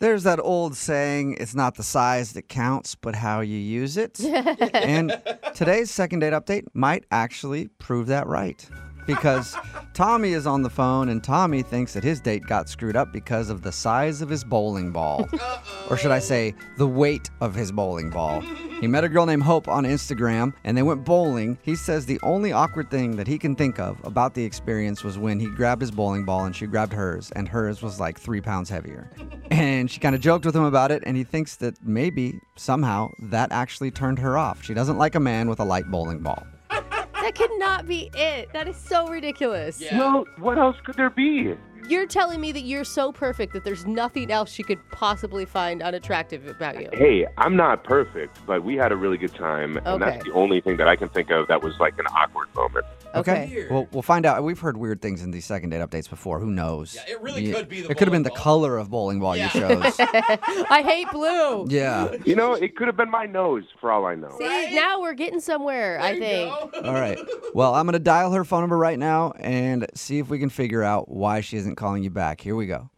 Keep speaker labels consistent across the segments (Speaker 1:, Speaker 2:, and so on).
Speaker 1: There's that old saying, it's not the size that counts, but how you use it. And today's second date update might actually prove that right. Because Tommy is on the phone, and Tommy thinks that his date got screwed up because of the size of his bowling ball. Or should I say, the weight of his bowling ball. He met a girl named Hope on Instagram, and they went bowling. He says the only awkward thing that he can think of about the experience was when he grabbed his bowling ball and she grabbed hers, and hers was like 3 pounds heavier. And she kind of joked with him about it, and he thinks that maybe, somehow, that actually turned her off. She doesn't like a man with a light bowling ball.
Speaker 2: That could not be it. That is so ridiculous.
Speaker 3: Yeah.
Speaker 4: Well, what else could there be?
Speaker 2: You're telling me that you're so perfect that there's nothing else she could possibly find unattractive about you.
Speaker 4: Hey, I'm not perfect, but we had a really good time, and
Speaker 2: Okay.
Speaker 4: that's the only thing that I can think of that was like an awkward moment.
Speaker 2: Okay.
Speaker 1: Well, we'll find out. We've heard weird things in these second date updates before. Who knows?
Speaker 3: Yeah, it really could be the
Speaker 1: It could have been
Speaker 3: bowling
Speaker 1: the
Speaker 3: ball.
Speaker 1: color of bowling ball you
Speaker 3: Yeah.
Speaker 1: chose.
Speaker 2: I hate blue.
Speaker 1: Yeah.
Speaker 4: You know, it could have been my nose, for all I know.
Speaker 2: See,
Speaker 3: Right?
Speaker 2: now we're getting somewhere, I think.
Speaker 1: All right. Well, I'm going to dial her phone number right now and see if we can figure out why she isn't calling you back. Here we go.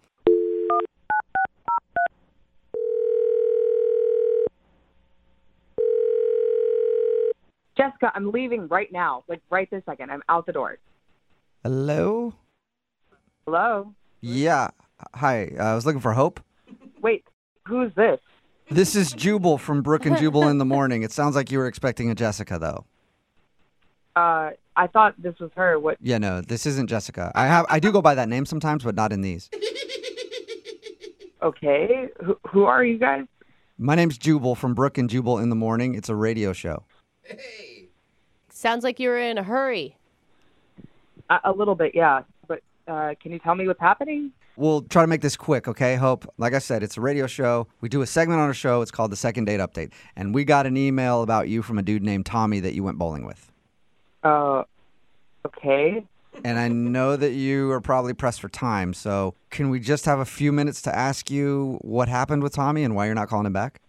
Speaker 5: Jessica, I'm leaving right now. Like, right this second. I'm out the door.
Speaker 1: Hello?
Speaker 5: Hello?
Speaker 1: Yeah. Hi. I was looking for Hope.
Speaker 5: Wait, who's this?
Speaker 1: This is Jubal from Brook and Jubal in the Morning. It sounds like you were expecting a Jessica, though.
Speaker 5: I thought this was her. What?
Speaker 1: Yeah, no, this isn't Jessica. I do go by that name sometimes, but not in these.
Speaker 5: Okay. Who are you guys?
Speaker 1: My name's Jubal from Brook and Jubal in the Morning. It's a radio show.
Speaker 3: Hey.
Speaker 2: Sounds like you're in a hurry.
Speaker 5: A little bit, yeah. But can you tell me what's happening?
Speaker 1: We'll try to make this quick, okay, Hope? Like I said, it's a radio show. We do a segment on our show. It's called the Second Date Update. And we got an email about you from a dude named Tommy that you went bowling with.
Speaker 5: Okay.
Speaker 1: And I know that you are probably pressed for time, so can we just have a few minutes to ask you what happened with Tommy and why you're not calling him back?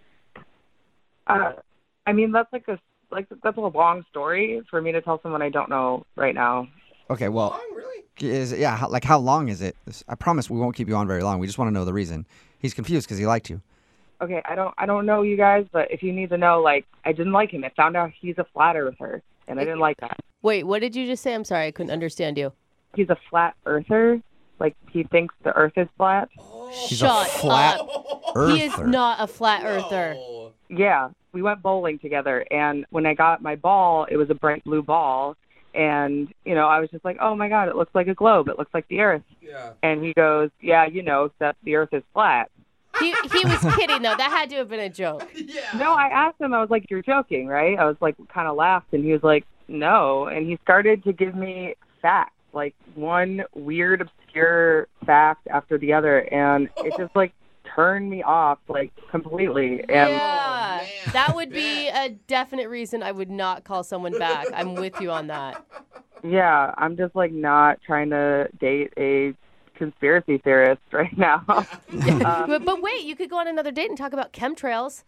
Speaker 5: I mean, that's that's a long story for me to tell someone I don't know right now.
Speaker 1: Okay, well,
Speaker 3: Long, really?
Speaker 1: how long is it? I promise we won't keep you on very long. We just want to know the reason. He's confused because he liked you.
Speaker 5: Okay, I don't know you guys, but if you need to know, like, I didn't like him. I found out he's a flat earther, and I didn't like that.
Speaker 2: Wait, what did you just say? I'm sorry, I couldn't understand you.
Speaker 5: He's a flat earther. Like, he thinks the earth is flat.
Speaker 1: He's
Speaker 2: Shut
Speaker 1: a flat
Speaker 2: up.
Speaker 1: earther.
Speaker 2: He is not a flat earther.
Speaker 3: Oh.
Speaker 5: Yeah, we went bowling together, and when I got my ball, it was a bright blue ball, and, you know, I was just like, oh, my God, it looks like a globe. It looks like the earth.
Speaker 3: Yeah.
Speaker 5: And he goes, yeah, you know, except the earth is flat.
Speaker 2: He was kidding, though. That had to have been a joke.
Speaker 3: Yeah.
Speaker 5: No, I asked him, I was like, you're joking, right? I was like, kind of laughed, and he was like, no. And he started to give me facts, like one weird, obscure fact after the other, and it just, like, turned me off, like, completely. And
Speaker 2: Yeah,
Speaker 3: man,
Speaker 2: that would be
Speaker 3: bet.
Speaker 2: a definite reason I would not call someone back. I'm with you on that.
Speaker 5: yeah, I'm just, like, not trying to date a conspiracy theorist right now.
Speaker 2: But wait, you could go on another date and talk about chemtrails.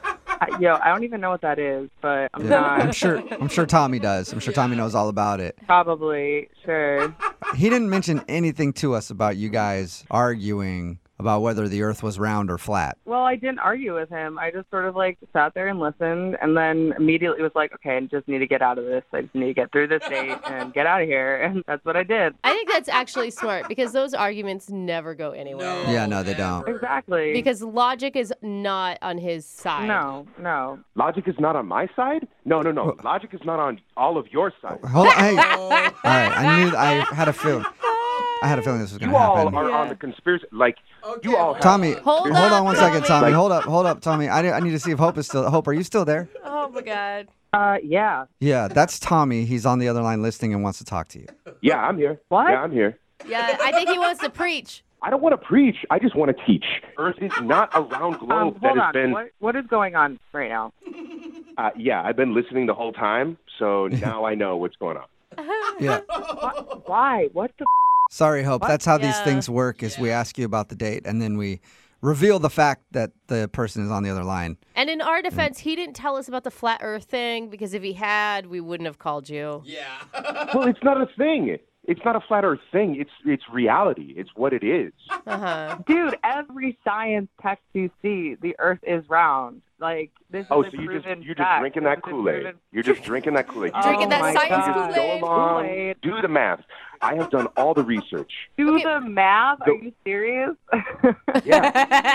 Speaker 5: I don't even know what that is, but I'm
Speaker 1: Yeah, I'm
Speaker 5: not.
Speaker 1: sure Tommy does. I'm sure Tommy knows all about it.
Speaker 5: Probably, sure.
Speaker 1: He didn't mention anything to us about you guys arguing about whether the earth was round or flat.
Speaker 5: Well, I didn't argue with him. I just sort of like sat there and listened, and then immediately was like, okay, I just need to get out of this. I just need to get through this date and get out of here. And that's what I did.
Speaker 2: I think that's actually smart because those arguments never go anywhere.
Speaker 3: No,
Speaker 1: Yeah, no, they don't.
Speaker 3: never.
Speaker 5: Exactly.
Speaker 2: Because logic is not on his side.
Speaker 5: No.
Speaker 4: Logic is not on my side? No. Logic is not on all of your sides.
Speaker 1: Hold on. Hey.
Speaker 3: Oh.
Speaker 1: All right. I had a feeling. I had a feeling this was going
Speaker 4: You
Speaker 1: to
Speaker 4: all
Speaker 1: happen.
Speaker 4: are on the conspiracy. Like,
Speaker 3: Okay,
Speaker 4: you all
Speaker 3: well,
Speaker 4: have.
Speaker 1: Tommy,
Speaker 2: Hold
Speaker 1: hold
Speaker 2: up,
Speaker 1: on one second,
Speaker 2: Tommy.
Speaker 1: Tommy. Hold up, Tommy. I need to see if Hope is still. Hope, are you still there?
Speaker 2: Oh my God.
Speaker 5: Yeah.
Speaker 1: Yeah, that's Tommy. He's on the other line listening and wants to talk to you.
Speaker 4: Yeah, I'm here.
Speaker 5: What?
Speaker 4: Yeah, I'm here.
Speaker 2: Yeah, I think he wants to preach.
Speaker 4: I don't want to preach. I just want to teach. Earth is not a round globe that
Speaker 5: Hold
Speaker 4: has
Speaker 5: on.
Speaker 4: been.
Speaker 5: What is going on right now?
Speaker 4: Yeah, I've been listening the whole time, so now I know what's going on.
Speaker 1: Yeah.
Speaker 5: Why? What the?
Speaker 1: Sorry, Hope. That's how these
Speaker 2: Yeah.
Speaker 1: things work. Is we ask you about the date and then we reveal the fact that the person is on the other line.
Speaker 2: And in our defense, he didn't tell us about the flat earth thing because if he had, we wouldn't have called you.
Speaker 3: Yeah.
Speaker 4: Well, it's not a thing. It's not a flat Earth thing. It's reality. It's what it is.
Speaker 2: Uh-huh.
Speaker 5: Dude, every science text you see, the Earth is round. Like, this is
Speaker 4: Oh,
Speaker 5: a
Speaker 4: so you're
Speaker 5: proven
Speaker 4: just
Speaker 5: fact.
Speaker 4: drinking that
Speaker 5: This is
Speaker 4: Kool-Aid.
Speaker 5: proven-
Speaker 4: You're just drinking that Kool-Aid. You
Speaker 2: Drinking
Speaker 4: just-
Speaker 2: that
Speaker 5: my
Speaker 2: science
Speaker 5: God.
Speaker 2: Kool-Aid.
Speaker 4: Go along,
Speaker 5: Kool-Aid.
Speaker 4: do the math. I have done all the research.
Speaker 5: Do
Speaker 2: Okay.
Speaker 5: the math? Are you serious?
Speaker 4: Yeah.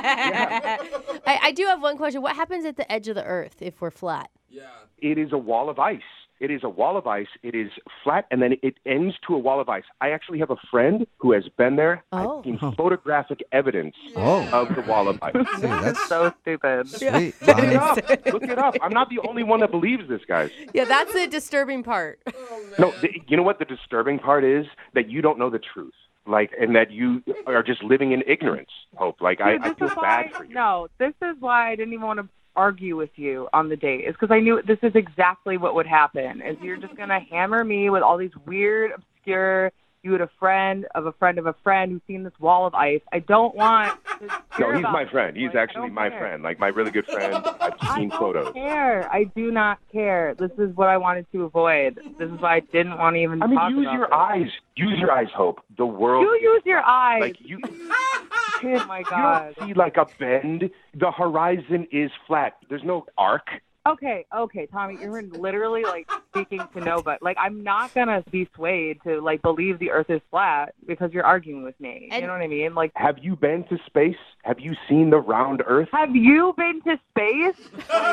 Speaker 2: I do have one question. What happens at the edge of the Earth if we're flat?
Speaker 4: It is a wall of ice. It is a wall of ice. It is flat, and then it ends to a wall of ice. I actually have a friend who has been there.
Speaker 2: Oh.
Speaker 4: I've seen photographic evidence
Speaker 1: Oh.
Speaker 4: of the wall of ice.
Speaker 1: Dude, that's
Speaker 5: So stupid.
Speaker 1: sweet,
Speaker 4: Look
Speaker 1: Tommy.
Speaker 4: it up. Look it up. I'm not the only one that believes this, guys.
Speaker 2: Yeah, that's the disturbing part.
Speaker 4: No, you know what the disturbing part is? That you don't know the truth. Like, and that you are just living in ignorance, Hope. Like,
Speaker 5: Dude,
Speaker 4: I
Speaker 5: this
Speaker 4: feel
Speaker 5: is
Speaker 4: bad
Speaker 5: why,
Speaker 4: for you.
Speaker 5: No, this is why I didn't even want to argue with you on the date. Is because I knew this is exactly what would happen. Is you're just gonna hammer me with all these weird, obscure. You had a friend of a friend of a friend who's seen this wall of ice. I don't want to hear
Speaker 4: No, he's
Speaker 5: about
Speaker 4: my
Speaker 5: this.
Speaker 4: friend. He's
Speaker 5: Like, I
Speaker 4: actually
Speaker 5: don't
Speaker 4: my
Speaker 5: care.
Speaker 4: friend, like my really good friend. I've
Speaker 5: I
Speaker 4: seen
Speaker 5: don't
Speaker 4: photos.
Speaker 5: care. I do not care. This is what I wanted to avoid. This is why I didn't want to even
Speaker 4: I mean,
Speaker 5: talk
Speaker 4: use
Speaker 5: about
Speaker 4: your
Speaker 5: this.
Speaker 4: eyes. Use your eyes, Hope. The world.
Speaker 5: You use your eyes.
Speaker 4: Like you.
Speaker 5: Oh my
Speaker 4: You
Speaker 5: God.
Speaker 4: don't see like a bend. The horizon is flat. There's no arc.
Speaker 5: Okay, Tommy, you're literally like speaking to nobody. Like, I'm not gonna be swayed to like believe the Earth is flat because you're arguing with me.
Speaker 2: And-
Speaker 5: You know what I mean? Like,
Speaker 4: Have you been to space? Have you seen the round Earth?
Speaker 5: have you been to space?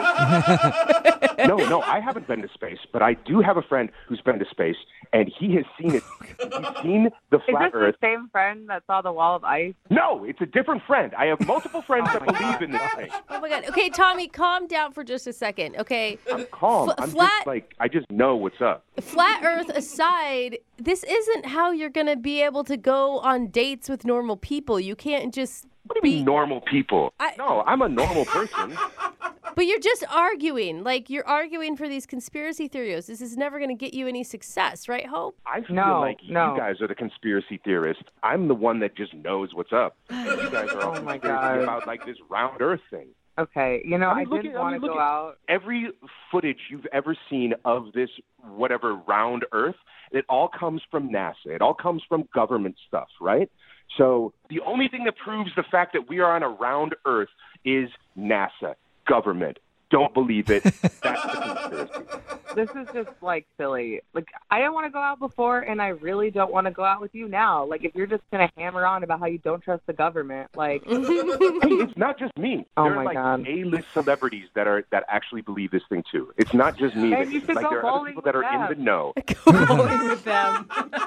Speaker 4: No, I haven't been to space, but I do have a friend who's been to space, and he has seen it. He's seen the
Speaker 5: Is
Speaker 4: flat
Speaker 5: this
Speaker 4: Earth.
Speaker 5: the same friend that saw the wall of ice?
Speaker 4: No, it's a different friend. I have multiple friends that believe in this thing.
Speaker 2: Oh my God. Okay, Tommy, calm down for just a second. Okay.
Speaker 4: I'm calm. I'm
Speaker 2: flat-
Speaker 4: just like, I just know what's up.
Speaker 2: Flat Earth aside, this isn't how you're going to be able to go on dates with normal people. You can't just
Speaker 4: What do you mean normal people?
Speaker 2: I-
Speaker 4: No, I'm a normal person.
Speaker 2: But you're just arguing. Like, you're arguing for these conspiracy theories. This is never going to get you any success, right, Hope?
Speaker 4: I feel
Speaker 5: No,
Speaker 4: like
Speaker 5: no.
Speaker 4: you guys are the conspiracy theorists. I'm the one that just knows what's up. You guys are all
Speaker 5: Oh my
Speaker 4: conspiracy
Speaker 5: God.
Speaker 4: about like this round Earth thing.
Speaker 5: Okay, you know,
Speaker 4: I mean,
Speaker 5: I
Speaker 4: look
Speaker 5: didn't
Speaker 4: at- I
Speaker 5: want
Speaker 4: mean,
Speaker 5: to
Speaker 4: look
Speaker 5: go
Speaker 4: at-
Speaker 5: out.
Speaker 4: Every footage you've ever seen of this whatever round Earth, it all comes from NASA. It all comes from government stuff, right? So the only thing that proves the fact that we are on a round Earth is NASA, government. Don't believe it. That's the conspiracy.
Speaker 5: This is just like silly. Like, I didn't want to go out before, and I really don't want to go out with you now. Like, if you're just gonna hammer on about how you don't trust the government, like,
Speaker 4: Hey, it's not just me.
Speaker 5: Oh
Speaker 4: there are
Speaker 5: my
Speaker 4: like
Speaker 5: God.
Speaker 4: A-list celebrities that actually believe this thing too. It's not just me.
Speaker 5: Then you should
Speaker 4: like
Speaker 5: go
Speaker 4: there are other
Speaker 5: bowling
Speaker 4: people that are
Speaker 5: with
Speaker 4: in
Speaker 5: them.
Speaker 4: the know.
Speaker 2: Go bowling with them.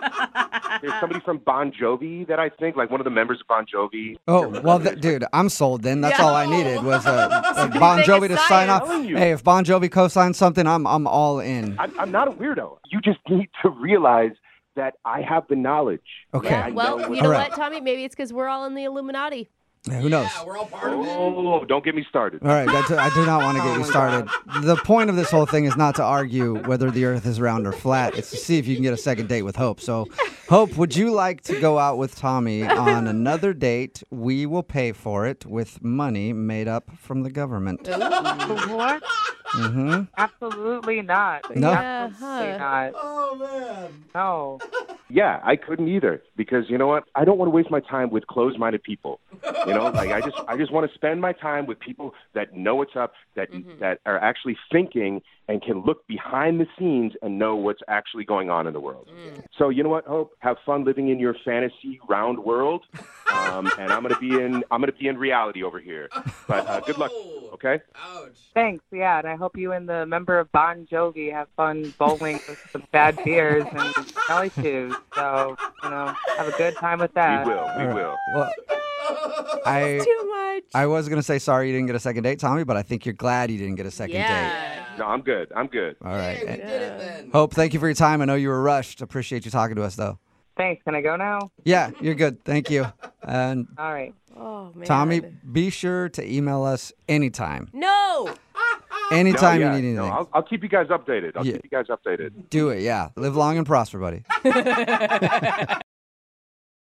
Speaker 4: There's somebody from Bon Jovi that I think, like one of the members of Bon Jovi.
Speaker 1: Oh, well, dude, I'm sold then. That's
Speaker 2: Yeah.
Speaker 1: all I needed was Bon
Speaker 2: Make
Speaker 1: Jovi
Speaker 2: a
Speaker 1: to
Speaker 2: sign.
Speaker 1: sign off.
Speaker 4: I'm telling you.
Speaker 1: Hey, if Bon Jovi co-signs something, I'm all in.
Speaker 4: I'm not a weirdo. You just need to realize that I have the knowledge.
Speaker 1: Okay.
Speaker 2: Yeah,
Speaker 4: I
Speaker 2: well,
Speaker 4: know
Speaker 2: you know
Speaker 1: All right.
Speaker 2: what, Tommy? Maybe it's because we're all in the Illuminati.
Speaker 1: Yeah, who knows?
Speaker 3: Yeah, we're all part of it.
Speaker 4: Oh, don't get me started.
Speaker 1: All right, I do not want to get
Speaker 5: Oh
Speaker 1: you
Speaker 5: my
Speaker 1: started. The point of this whole thing is not to argue whether the Earth is round or flat. It's to see if you can get a second date with Hope. So, Hope, would you like to go out with Tommy on another date? We will pay for it with money made up from the government.
Speaker 5: what?
Speaker 1: Mm-hmm.
Speaker 5: Absolutely not.
Speaker 1: No?
Speaker 2: Yeah,
Speaker 5: Absolutely
Speaker 2: huh.
Speaker 5: not.
Speaker 3: Oh, man.
Speaker 5: No.
Speaker 4: Yeah, I couldn't either because you know what? I don't want to waste my time with closed-minded people. You know, like I just want to spend my time with people that know what's up, that that are actually thinking and can look behind the scenes and know what's actually going on in the world. So you know what, Hope? Have fun living in your fantasy round world, and I'm gonna be in reality over here. But good luck. Okay.
Speaker 3: Ouch.
Speaker 5: Thanks. Yeah, and I hope you and the member of Bon Jovi have fun bowling with some bad beers and jelly shoes. So, you know, have a good time with that.
Speaker 4: We will. We will.
Speaker 1: Well, I
Speaker 2: Too much.
Speaker 1: I was gonna say sorry you didn't get a second date, Tommy, but I think you're glad you didn't get a second date.
Speaker 2: Yeah.
Speaker 4: No, I'm good. I'm good.
Speaker 1: All right.
Speaker 3: Hey, we did it then.
Speaker 1: Hope, thank you for your time. I know you were rushed. Appreciate you talking to us, though.
Speaker 5: Thanks. Can I go now?
Speaker 1: Yeah, you're good. Thank you. And
Speaker 5: All right.
Speaker 2: Oh, man.
Speaker 1: Tommy, be sure to email us anytime.
Speaker 2: No.
Speaker 1: Anytime
Speaker 4: No, yeah,
Speaker 1: you need
Speaker 4: no,
Speaker 1: anything.
Speaker 4: I'll keep you guys updated. I'll
Speaker 1: Yeah.
Speaker 4: keep you guys updated.
Speaker 1: Do it, yeah. Live long and prosper, buddy.